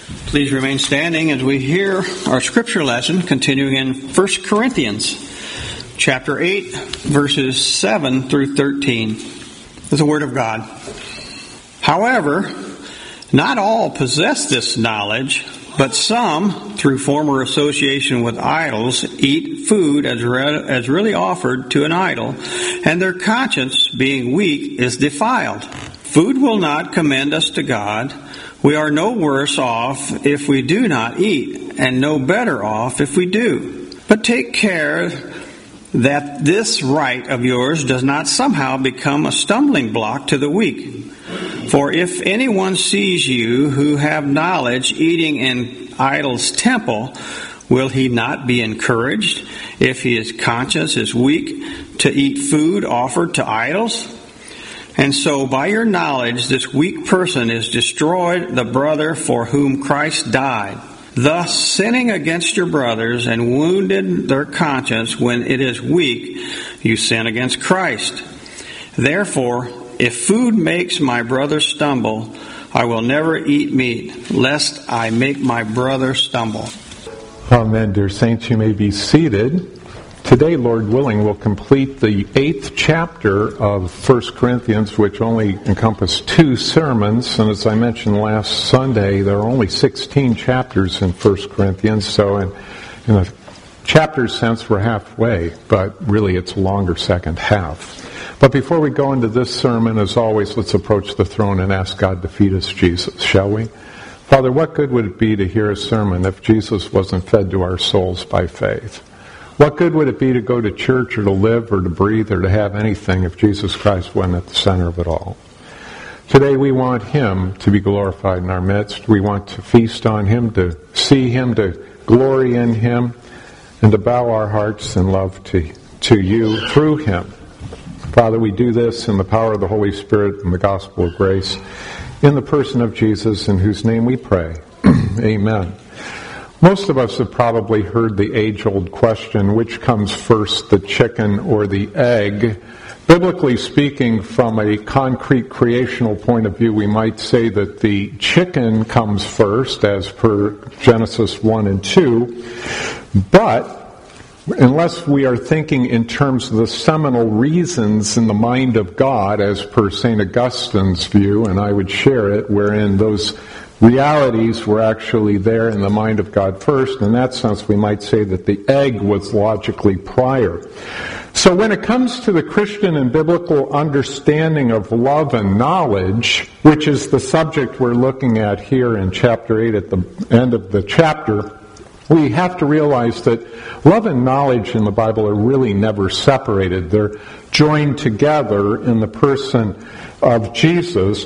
Please remain standing as we hear our scripture lesson continuing in 1 Corinthians chapter 8, verses 7 through 13. Is the Word of God. However, not all possess this knowledge, but some, through former association with idols, eat food as really offered to an idol, and their conscience, being weak, is defiled. Food will not commend us to God. We are no worse off if we do not eat, and no better off if we do. But take care that this right of yours does not somehow become a stumbling block to the weak. For if anyone sees you who have knowledge eating in idol's temple, will he not be encouraged if his conscience is weak to eat food offered to idols? And so by your knowledge this weak person is destroyed the brother for whom Christ died. Thus sinning against your brothers and wounded their conscience when it is weak, you sin against Christ. Therefore, if food makes my brother stumble, I will never eat meat, lest I make my brother stumble. Amen, dear saints. You may be seated. Today, Lord willing, we'll complete the 8th chapter of 1 Corinthians, which only encompassed 2 sermons. And as I mentioned last Sunday, there are only 16 chapters in 1 Corinthians. So in a chapter sense, we're halfway, but really it's a longer second half. But before we go into this sermon, as always, let's approach the throne and ask God to feed us Jesus, shall we? Father, what good would it be to hear a sermon if Jesus wasn't fed to our souls by faith? What good would it be to go to church or to live or to breathe or to have anything if Jesus Christ wasn't at the center of it all? Today we want Him to be glorified in our midst. We want to feast on Him, to see Him, to glory in Him, and to bow our hearts in love to You through Him. Father, we do this in the power of the Holy Spirit and the gospel of grace, in the person of Jesus, in whose name we pray. Amen. Most of us have probably heard the age-old question, which comes first, the chicken or the egg? Biblically speaking, from a concrete creational point of view, we might say that the chicken comes first, as per Genesis 1 and 2. But unless we are thinking in terms of the seminal reasons in the mind of God, as per St. Augustine's view, and I would share it, wherein those realities were actually there in the mind of God first. In that sense, we might say that the egg was logically prior. So when it comes to the Christian and biblical understanding of love and knowledge, which is the subject we're looking at here in chapter 8 at the end of the chapter, we have to realize that love and knowledge in the Bible are really never separated. They're joined together in the person of Jesus.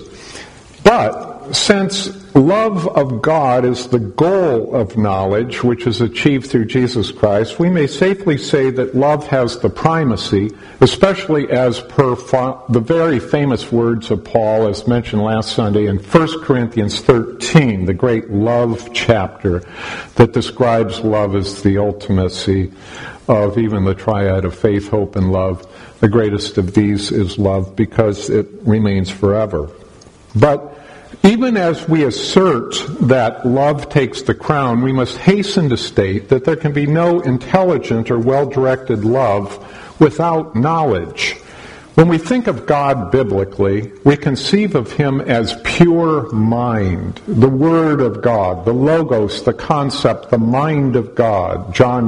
But since love of God is the goal of knowledge, which is achieved through Jesus Christ, we may safely say that love has the primacy, especially as per the very famous words of Paul, as mentioned last Sunday in 1 Corinthians 13, the great love chapter that describes love as the ultimacy of even the triad of faith, hope, and love. The greatest of these is love because it remains forever. But even as we assert that love takes the crown, we must hasten to state that there can be no intelligent or well-directed love without knowledge. When we think of God biblically, we conceive of Him as pure mind, the Word of God, the Logos, the concept, the mind of God, John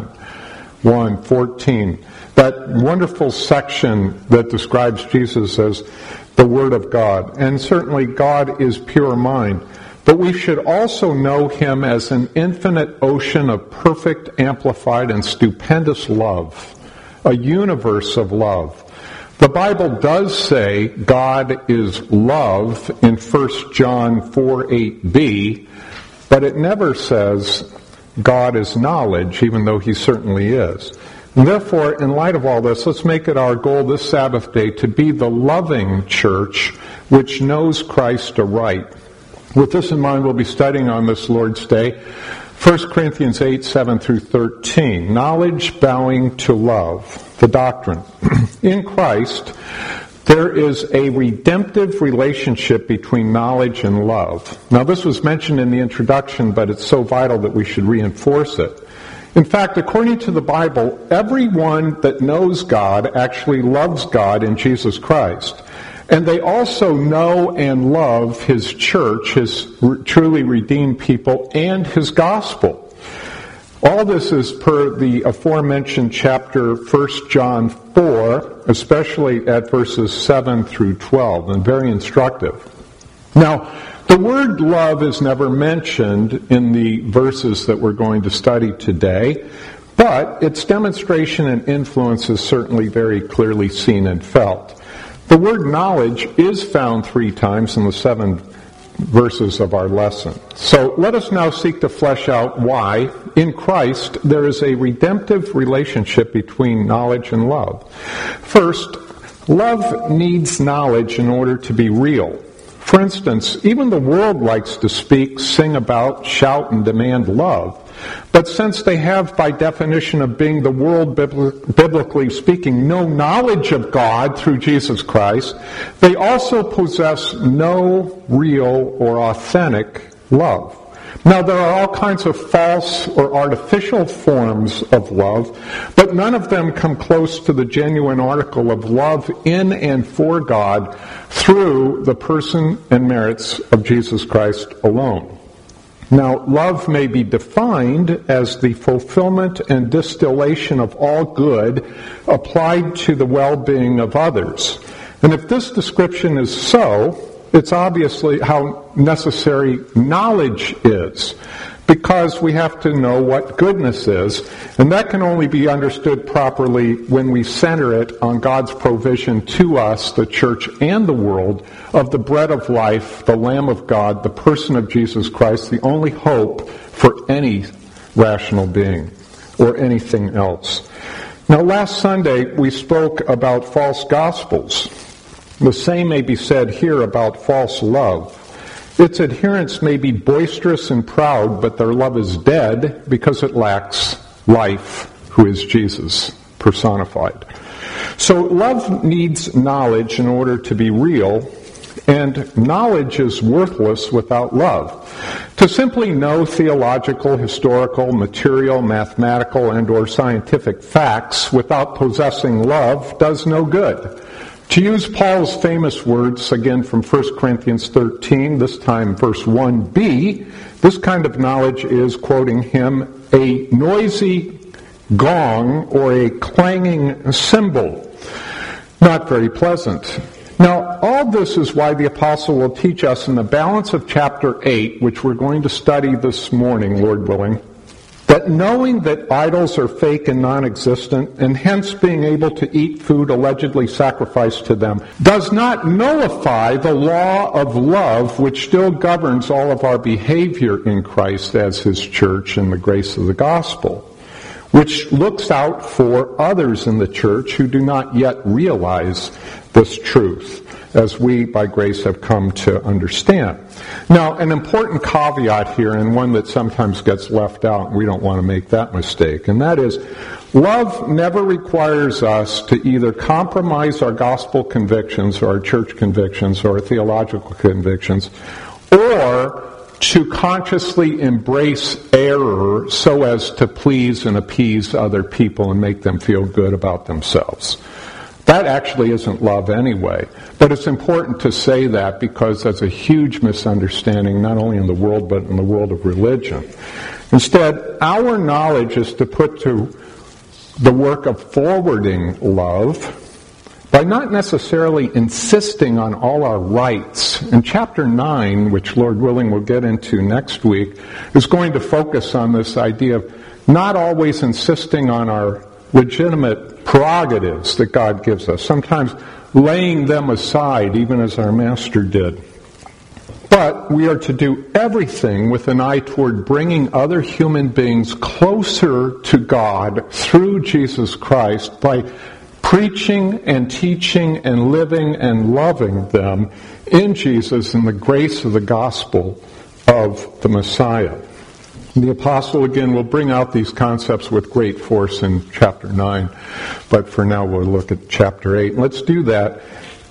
1:14. That wonderful section that describes Jesus as the Word of God. And certainly God is pure mind. But we should also know Him as an infinite ocean of perfect, amplified, and stupendous love. A universe of love. The Bible does say God is love in 1 John 4:8b, but it never says God is knowledge, even though He certainly is. And therefore, in light of all this, let's make it our goal this Sabbath day to be the loving church which knows Christ aright. With this in mind, we'll be studying on this Lord's Day 1 Corinthians 8, 7 through 13. Knowledge bowing to love, the doctrine. In Christ, There is a redemptive relationship between knowledge and love. Now, this was mentioned in the introduction, but it's so vital that we should reinforce it. In fact, according to the Bible, everyone that knows God actually loves God in Jesus Christ. And they also know and love His church, His truly redeemed people, and His gospel. All this is per the aforementioned chapter 1 John 4, especially at verses 7 through 12, and very instructive. Now, the word love is never mentioned in the verses that we're going to study today, but its demonstration and influence is certainly very clearly seen and felt. The word knowledge is found 3 times in the 7 verses of our lesson. So let us now seek to flesh out why, in Christ, there is a redemptive relationship between knowledge and love. First, love needs knowledge in order to be real. For instance, even the world likes to speak, sing about, shout, and demand love. But since they have, by definition of being the world, biblically speaking, no knowledge of God through Jesus Christ, they also possess no real or authentic love. Now, there are all kinds of false or artificial forms of love, but none of them come close to the genuine article of love in and for God through the person and merits of Jesus Christ alone. Now, love may be defined as the fulfillment and distillation of all good applied to the well-being of others. And if this description is so, it's obviously how necessary knowledge is, because we have to know what goodness is, and that can only be understood properly when we center it on God's provision to us, the church and the world, of the bread of life, the Lamb of God, the person of Jesus Christ, the only hope for any rational being or anything else. Now, last Sunday we spoke about false gospels. The same may be said here about false love. Its adherents may be boisterous and proud, but their love is dead because it lacks life, who is Jesus personified. So love needs knowledge in order to be real, and knowledge is worthless without love. To simply know theological, historical, material, mathematical, and or scientific facts without possessing love does no good. To use Paul's famous words, again from 1 Corinthians 13, this time verse 1b, this kind of knowledge is, quoting him, a noisy gong or a clanging cymbal. Not very pleasant. Now, all this is why the apostle will teach us in the balance of chapter 8, which we're going to study this morning, Lord willing, that knowing that idols are fake and non-existent, and hence being able to eat food allegedly sacrificed to them, does not nullify the law of love which still governs all of our behavior in Christ as His church in the grace of the gospel, which looks out for others in the church who do not yet realize this truth, as we, by grace, have come to understand. Now, an important caveat here, and one that sometimes gets left out, and we don't want to make that mistake, and that is, love never requires us to either compromise our gospel convictions or our church convictions or our theological convictions, or to consciously embrace error so as to please and appease other people and make them feel good about themselves. That actually isn't love anyway. But it's important to say that because that's a huge misunderstanding, not only in the world, but in the world of religion. Instead, our knowledge is to put to the work of forwarding love by not necessarily insisting on all our rights. And chapter 9, which Lord willing we'll get into next week, is going to focus on this idea of not always insisting on our legitimate prerogatives that God gives us, sometimes laying them aside, even as our Master did. But we are to do everything with an eye toward bringing other human beings closer to God through Jesus Christ by preaching and teaching and living and loving them in Jesus in the grace of the gospel of the Messiah. The apostle, again, will bring out these concepts with great force in chapter 9, but for now we'll look at chapter 8. Let's do that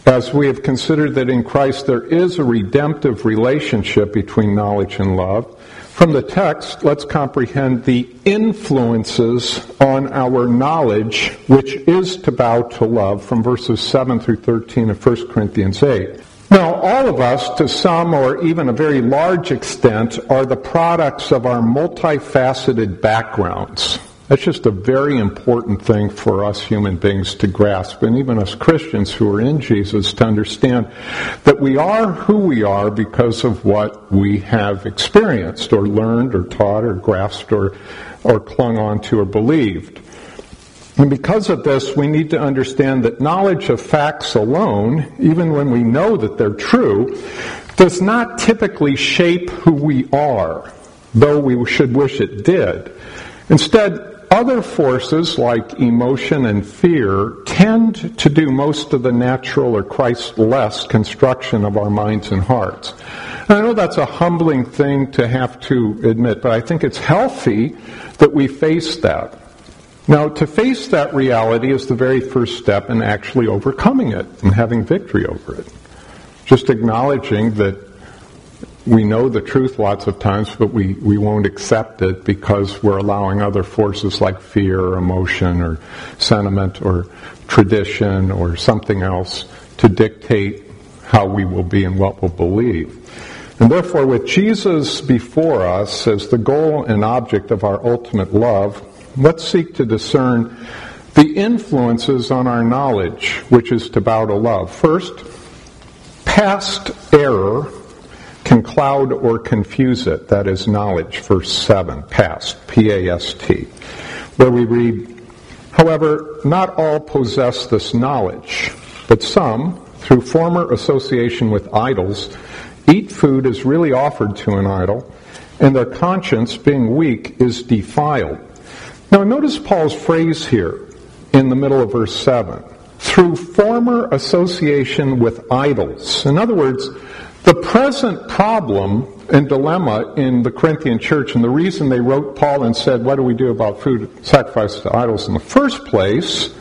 as we have considered that in Christ there is a redemptive relationship between knowledge and love, from the text, let's comprehend the influences on our knowledge, which is to bow to love, from verses 7 through 13 of 1 Corinthians 8. Now, all of us, to some or even a very large extent, are the products of our multifaceted backgrounds. That's just a very important thing for us human beings to grasp, and even us Christians who are in Jesus to understand that we are who we are because of what we have experienced or learned or taught or grasped or clung on to or believed. And because of this, we need to understand that knowledge of facts alone, even when we know that they're true, does not typically shape who we are, though we should wish it did. Instead, other forces like emotion and fear tend to do most of the natural or Christ-less construction of our minds and hearts. And I know that's a humbling thing to have to admit, but I think it's healthy that we face that. Now, to face that reality is the very first step in actually overcoming it and having victory over it. Just acknowledging that we know the truth lots of times, but we won't accept it because we're allowing other forces like fear or emotion or sentiment or tradition or something else to dictate how we will be and what we'll believe. And therefore, with Jesus before us as the goal and object of our ultimate love, let's seek to discern the influences on our knowledge, which is to bow to love. First, past error can cloud or confuse it. That is knowledge, verse 7, past, P-A-S-T, where we read, however, not all possess this knowledge, but some, through former association with idols, eat food as really offered to an idol, and their conscience, being weak, is defiled. Now notice Paul's phrase here in the middle of verse 7, through former association with idols. In other words, the present problem and dilemma in the Corinthian church, and the reason they wrote Paul and said, what do we do about food sacrificed to idols in the first place,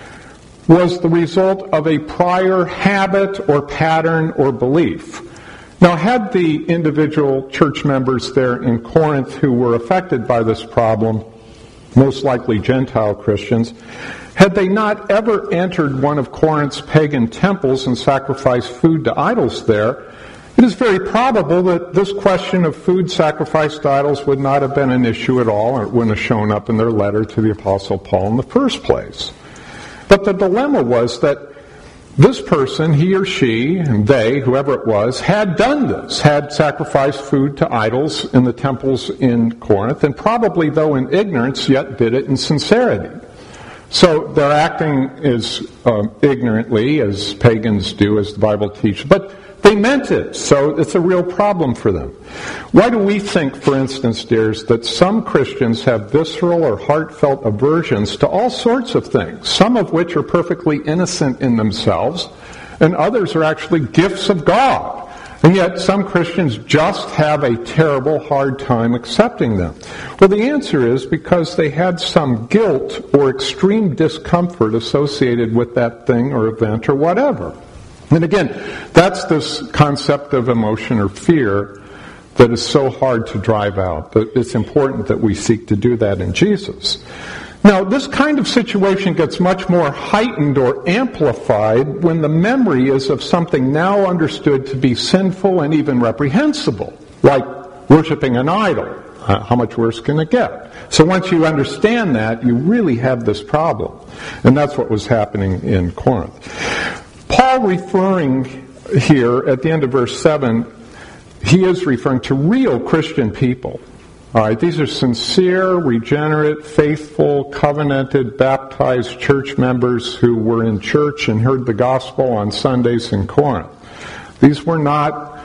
was the result of a prior habit or pattern or belief. Now, had the individual church members there in Corinth who were affected by this problem, most likely Gentile Christians, had they not ever entered one of Corinth's pagan temples and sacrificed food to idols there, it is very probable that this question of food sacrificed to idols would not have been an issue at all, or it wouldn't have shown up in their letter to the Apostle Paul in the first place. But the dilemma was that this person, he or she, and they, whoever it was, had done this, had sacrificed food to idols in the temples in Corinth, and probably, though in ignorance, yet did it in sincerity. So they're acting as ignorantly as pagans do, as the Bible teaches, but they meant it, so it's a real problem for them. Why do we think, for instance, dears, that some Christians have visceral or heartfelt aversions to all sorts of things, some of which are perfectly innocent in themselves, and others are actually gifts of God? And yet some Christians just have a terrible hard time accepting them. Well, the answer is because they had some guilt or extreme discomfort associated with that thing or event or whatever. And again, that's this concept of emotion or fear that is so hard to drive out. It's important that we seek to do that in Jesus. Now, this kind of situation gets much more heightened or amplified when the memory is of something now understood to be sinful and even reprehensible, like worshiping an idol. How much worse can it get? So once you understand that, you really have this problem. And that's what was happening in Corinth. Paul referring here at the end of verse 7, he is referring to real Christian people. All right, these are sincere, regenerate, faithful, covenanted, baptized church members who were in church and heard the gospel on Sundays in Corinth. These were not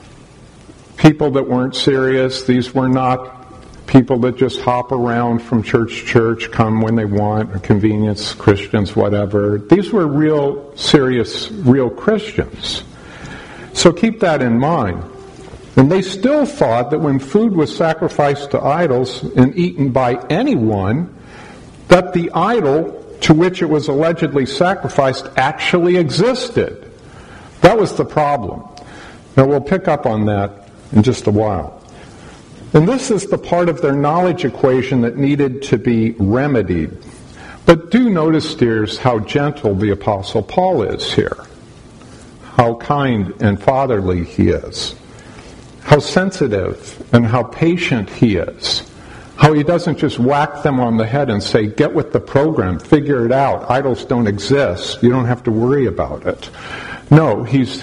people that weren't serious. These were not people that just hop around from church to church, come when they want, or convenience Christians, whatever. These were real, serious, real Christians. So keep that in mind. And they still thought that when food was sacrificed to idols and eaten by anyone, that the idol to which it was allegedly sacrificed actually existed. That was the problem. Now we'll pick up on that in just a while. And this is the part of their knowledge equation that needed to be remedied. But do notice, dears, how gentle the Apostle Paul is here. How kind and fatherly he is. How sensitive and how patient he is. How he doesn't just whack them on the head and say, get with the program, figure it out. Idols don't exist. You don't have to worry about it. No, he's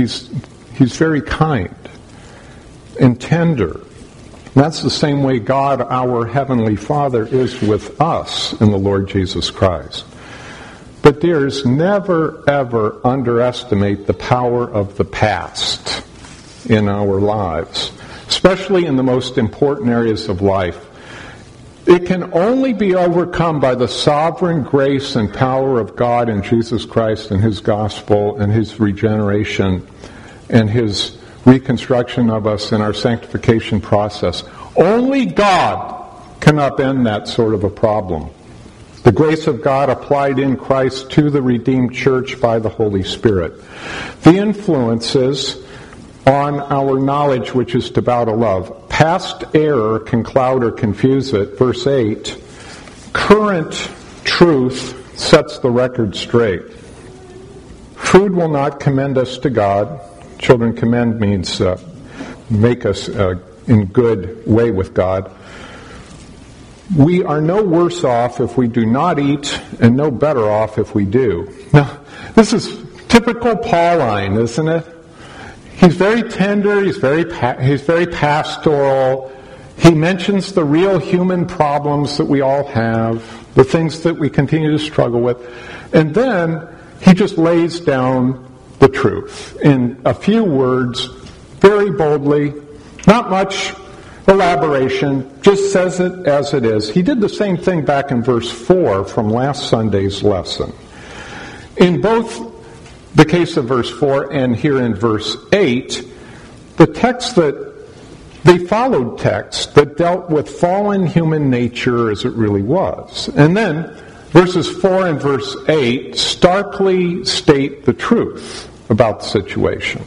very kind and tender. And that's the same way God, our Heavenly Father, is with us in the Lord Jesus Christ. But dears, never ever underestimate the power of the past in our lives, especially in the most important areas of life. It can only be overcome by the sovereign grace and power of God in Jesus Christ and His gospel and His regeneration and His reconstruction of us in our sanctification process. Only God can upend that sort of a problem. The grace of God applied in Christ to the redeemed church by the Holy Spirit. The influences on our knowledge which is devout of love. Past error can cloud or confuse it. Verse 8, current truth sets the record straight. Food will not commend us to God. Children, commend means make us in good way with God. We are no worse off if we do not eat, and no better off if we do. Now, this is typical Pauline, isn't it? He's very tender, he's very pastoral. He mentions the real human problems that we all have, the things that we continue to struggle with. And then he just lays down the truth in a few words, very boldly, not much elaboration, just says it as it is. He did the same thing back in verse 4 from last Sunday's lesson. In both the case of verse 4 and here in verse 8, the text that they followed text that dealt with fallen human nature as it really was. And then verses 4 and verse 8 starkly state the truth about the situation.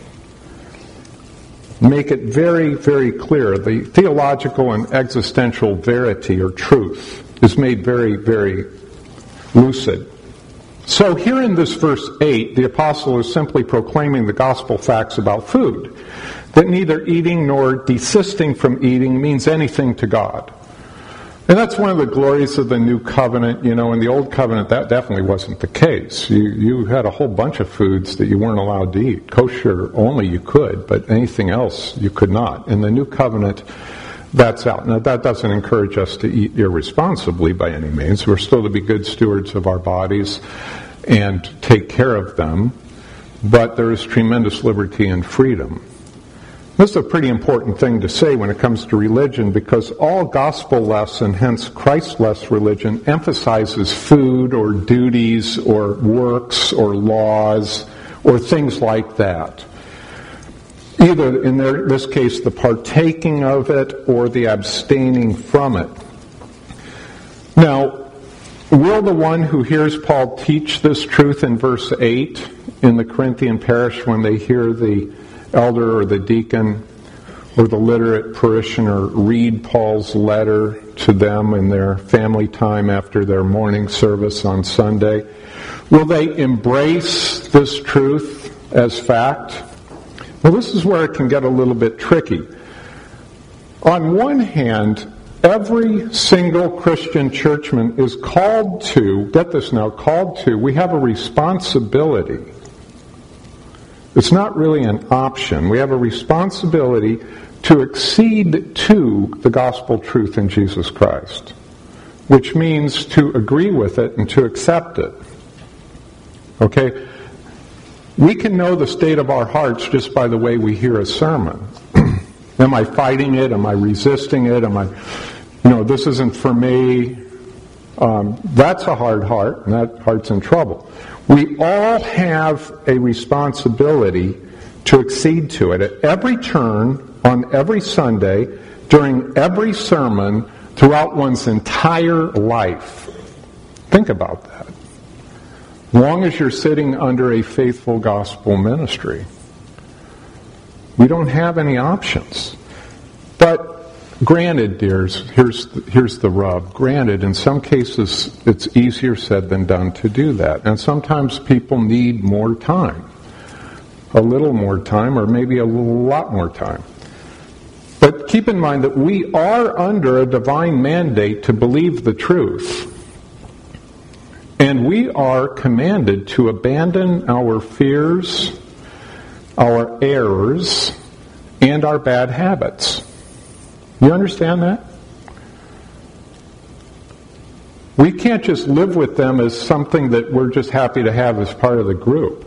Make it very, very clear. The theological and existential verity or truth is made very, very lucid. So here in this verse 8, the apostle is simply proclaiming the gospel facts about food, that neither eating nor desisting from eating means anything to God. And that's one of the glories of the new covenant. You know, in the old covenant, that definitely wasn't the case. You had a whole bunch of foods that you weren't allowed to eat. Kosher only you could, but anything else you could not. In the new covenant, that's out. Now, that doesn't encourage us to eat irresponsibly by any means. We're still to be good stewards of our bodies and take care of them. But there is tremendous liberty and freedom. This is a pretty important thing to say when it comes to religion, because all gospel-less and hence Christ-less religion emphasizes food or duties or works or laws or things like that. Either, in this case, the partaking of it or the abstaining from it. Now, will the one who hears Paul teach this truth in verse 8 in the Corinthian parish when they hear the elder or the deacon or the literate parishioner read Paul's letter to them in their family time after their morning service on Sunday, will they embrace this truth as fact? Well, this is where it can get a little bit tricky. On one hand, every single Christian churchman is called to, get this now, called to, we have a responsibility. It's not really an option. We have a responsibility to accede to the gospel truth in Jesus Christ, which means to agree with it and to accept it. Okay? We can know the state of our hearts just by the way we hear a sermon. Am I fighting it? Am I resisting it? Am I, this isn't for me. That's a hard heart, and that heart's in trouble. We all have a responsibility to accede to it at every turn, on every Sunday, during every sermon, throughout one's entire life. Think about that. long as you're sitting under a faithful gospel ministry. We don't have any options. But granted, dears, here's the rub. Granted, in some cases, it's easier said than done to do that. And sometimes people need more time. A little more time, or maybe a lot more time. But keep in mind that we are under a divine mandate to believe the truth. And we are commanded to abandon our fears, our errors, and our bad habits. You understand that? We can't just live with them as something that we're just happy to have as part of the group.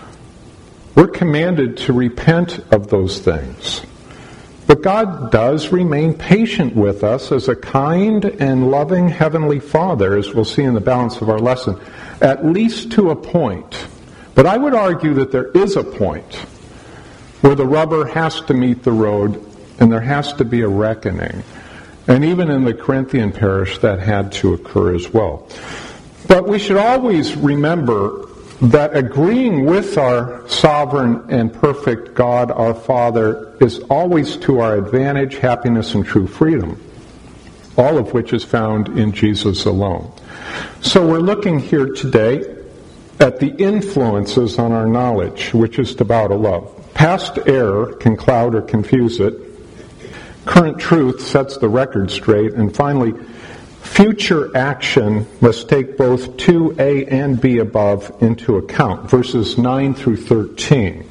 We're commanded to repent of those things. But God does remain patient with us as a kind and loving Heavenly Father, as we'll see in the balance of our lesson, at least to a point. But I would argue that there is a point where the rubber has to meet the road and there has to be a reckoning. And even in the Corinthian parish, that had to occur as well. But we should always remember that agreeing with our sovereign and perfect God, our Father, is always to our advantage, happiness, and true freedom, all of which is found in Jesus alone. So we're looking here today at the influences on our knowledge, which is devout of love. Past error can cloud or confuse it. Current truth sets the record straight. And finally, future action must take both 2a and b above into account, verses 9 through 13.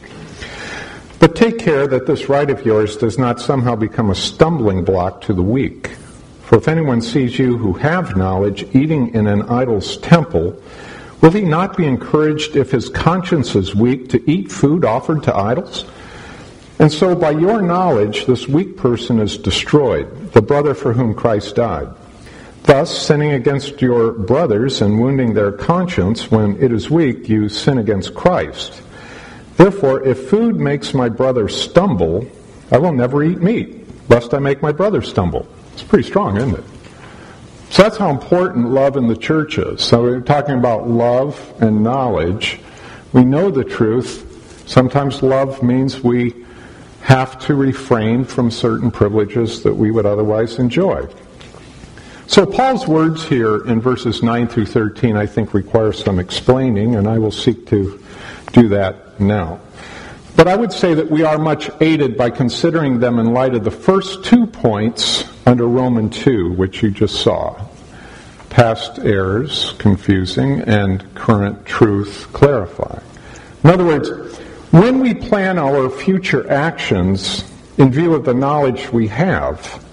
But take care that this right of yours does not somehow become a stumbling block to the weak. For if anyone sees you who have knowledge eating in an idol's temple, will he not be encouraged if his conscience is weak to eat food offered to idols? And so by your knowledge, this weak person is destroyed, the brother for whom Christ died. Thus, sinning against your brothers and wounding their conscience when it is weak, you sin against Christ. Therefore, if food makes my brother stumble, I will never eat meat, lest I make my brother stumble. It's pretty strong, isn't it? So that's how important love in the church is. So we're talking about love and knowledge. We know the truth. Sometimes love means we have to refrain from certain privileges that we would otherwise enjoy. So Paul's words here in verses 9 through 13, I think, require some explaining, and I will seek to do that now. But I would say that we are much aided by considering them in light of the first 2 points under Romans 2, which you just saw. Past errors, confusing, and current truth, clarifying. In other words, when we plan our future actions in view of the knowledge we have,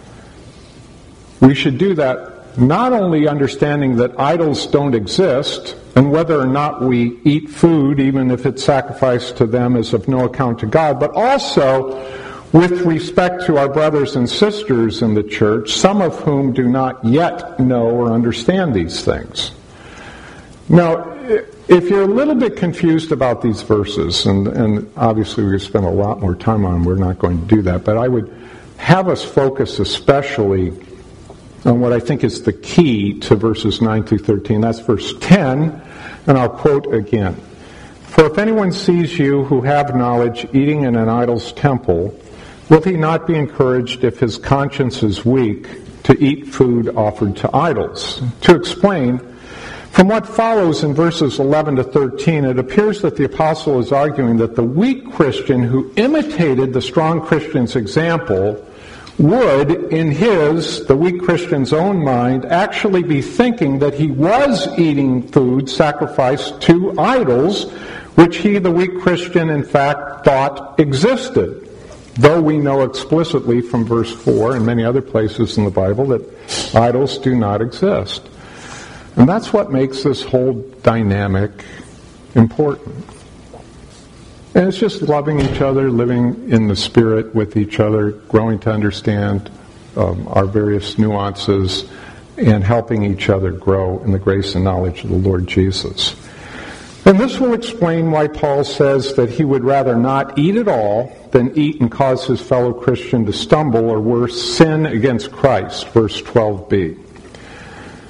we should do that not only understanding that idols don't exist, and whether or not we eat food, even if it's sacrificed to them, is of no account to God, but also with respect to our brothers and sisters in the church, some of whom do not yet know or understand these things. Now, if you're a little bit confused about these verses, and obviously we could spend a lot more time on them, we're not going to do that, but I would have us focus especially on what I think is the key to verses 9 through 13. That's verse 10, and I'll quote again. For if anyone sees you who have knowledge eating in an idol's temple, will he not be encouraged if his conscience is weak to eat food offered to idols? To explain, from what follows in verses 11 to 13, it appears that the apostle is arguing that the weak Christian who imitated the strong Christian's example would, in the weak Christian's own mind, actually be thinking that he was eating food sacrificed to idols, which he, the weak Christian, in fact, thought existed. Though we know explicitly from verse 4 and many other places in the Bible that idols do not exist. And that's what makes this whole dynamic important. And it's just loving each other, living in the Spirit with each other, growing to understand our various nuances, and helping each other grow in the grace and knowledge of the Lord Jesus. And this will explain why Paul says that he would rather not eat at all than eat and cause his fellow Christian to stumble, or worse, sin against Christ, verse 12b.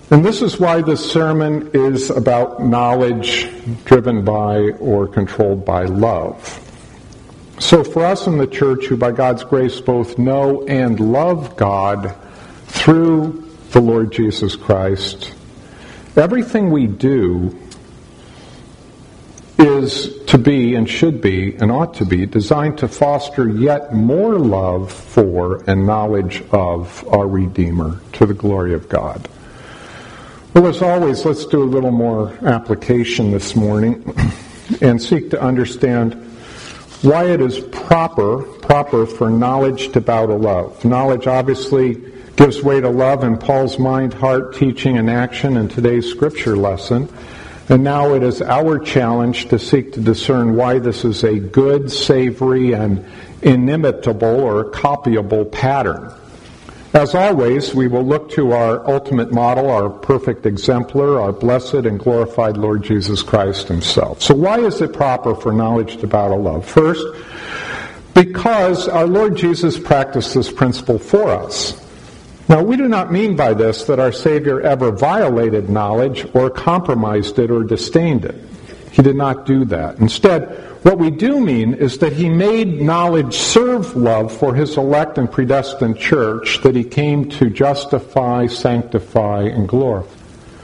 And this is why this sermon is about knowledge driven by or controlled by love. So for us in the church who by God's grace both know and love God through the Lord Jesus Christ, everything we do is to be and should be and ought to be designed to foster yet more love for and knowledge of our Redeemer to the glory of God. Well, as always, let's do a little more application this morning and seek to understand why it is proper for knowledge to bow to love. Knowledge obviously gives way to love in Paul's mind, heart, teaching, and action in today's scripture lesson. And now it is our challenge to seek to discern why this is a good, savory, and inimitable or copyable pattern. As always, we will look to our ultimate model, our perfect exemplar, our blessed and glorified Lord Jesus Christ himself. So why is it proper for knowledge to bow to love? First, because our Lord Jesus practiced this principle for us. Now, we do not mean by this that our Savior ever violated knowledge or compromised it or disdained it. He did not do that. Instead, what we do mean is that he made knowledge serve love for his elect and predestined church that he came to justify, sanctify, and glorify.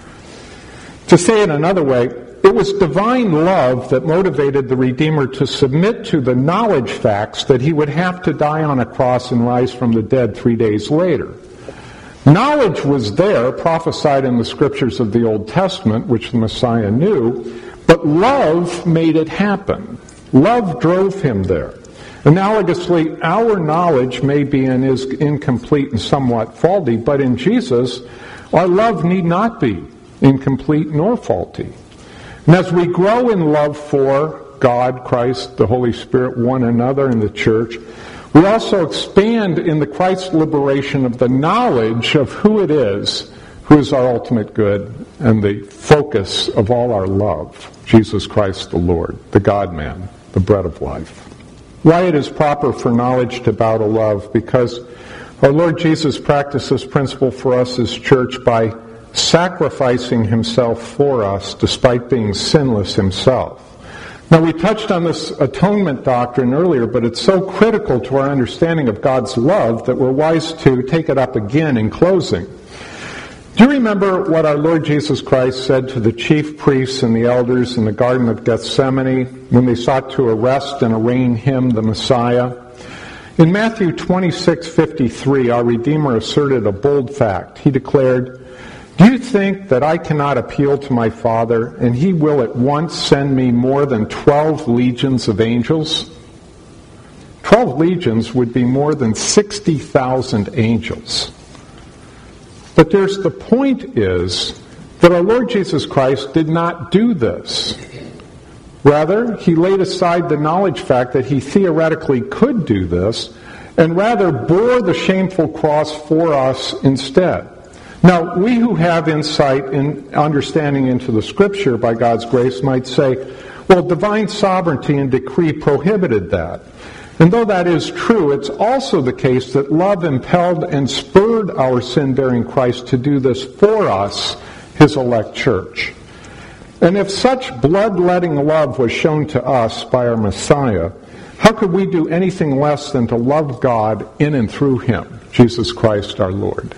To say it another way, it was divine love that motivated the Redeemer to submit to the knowledge facts that he would have to die on a cross and rise from the dead 3 days later. Knowledge was there, prophesied in the scriptures of the Old Testament, which the Messiah knew, but love made it happen. Love drove him there. Analogously, our knowledge may be and is incomplete and somewhat faulty, but in Jesus, our love need not be incomplete nor faulty. And as we grow in love for God, Christ, the Holy Spirit, one another, and the church, we also expand in the Christ liberation of the knowledge of who it is who is our ultimate good and the focus of all our love, Jesus Christ the Lord, the God-man, the bread of life. Why it is proper for knowledge to bow to love? Because our Lord Jesus practiced this principle for us as church by sacrificing himself for us despite being sinless himself. Now, we touched on this atonement doctrine earlier, but it's so critical to our understanding of God's love that we're wise to take it up again in closing. Do you remember what our Lord Jesus Christ said to the chief priests and the elders in the Garden of Gethsemane when they sought to arrest and arraign him, the Messiah? In Matthew 26:53, our Redeemer asserted a bold fact. He declared, "Do you think that I cannot appeal to my Father, and he will at once send me more than 12 legions of angels?" 12 legions would be more than 60,000 angels. But the point is that our Lord Jesus Christ did not do this. Rather, he laid aside the knowledge fact that he theoretically could do this, and rather bore the shameful cross for us instead. Now, we who have insight and understanding into the Scripture by God's grace might say, well, divine sovereignty and decree prohibited that. And though that is true, it's also the case that love impelled and spurred our sin-bearing Christ to do this for us, his elect church. And if such bloodletting love was shown to us by our Messiah, how could we do anything less than to love God in and through him, Jesus Christ our Lord?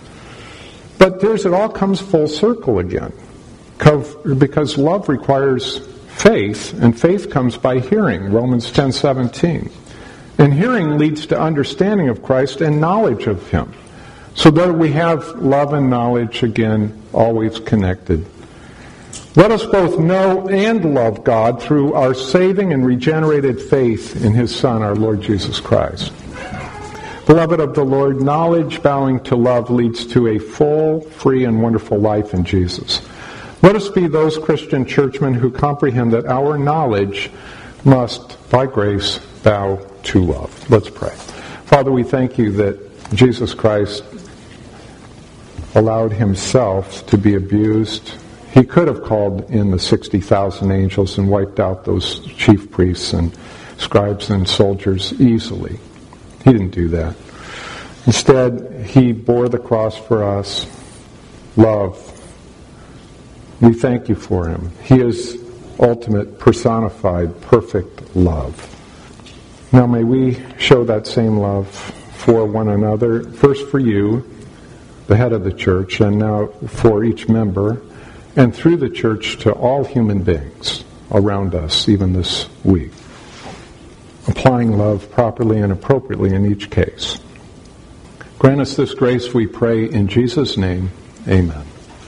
But it all comes full circle again, because love requires faith, and faith comes by hearing, Romans 10:17. And hearing leads to understanding of Christ and knowledge of him. So that we have love and knowledge, again, always connected. Let us both know and love God through our saving and regenerated faith in his Son, our Lord Jesus Christ. Beloved of the Lord, knowledge bowing to love leads to a full, free, and wonderful life in Jesus. Let us be those Christian churchmen who comprehend that our knowledge must, by grace, bow to love. Let's pray. Father, we thank you that Jesus Christ allowed himself to be abused. He could have called in the 60,000 angels and wiped out those chief priests and scribes and soldiers easily. He didn't do that. Instead, he bore the cross for us, love. We thank you for him. He is ultimate, personified, perfect love. Now may we show that same love for one another, first for you, the head of the church, and now for each member, and through the church to all human beings around us, even this week. Applying love properly and appropriately in each case. Grant us this grace, we pray, in Jesus' name. Amen.